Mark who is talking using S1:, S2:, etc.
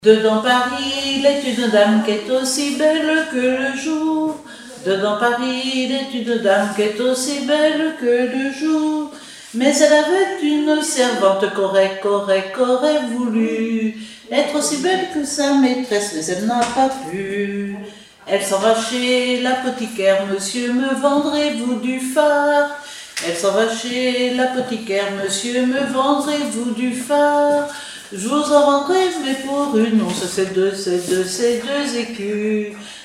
S1: Dedans Paris, il est une dame qui est aussi belle que le jour. Dedans Paris, il est une dame qui est aussi belle que le jour. Mais elle avait une servante qu'aurait voulu être aussi belle que sa maîtresse, mais elle n'a pas pu. Elle s'en va chez l'apothicaire, monsieur, me vendrez-vous du fard? Elle s'en va chez l'apothicaire, monsieur, me vendrez-vous du fard? Je vous en vendrai, mais pour une once, c'est deux écus.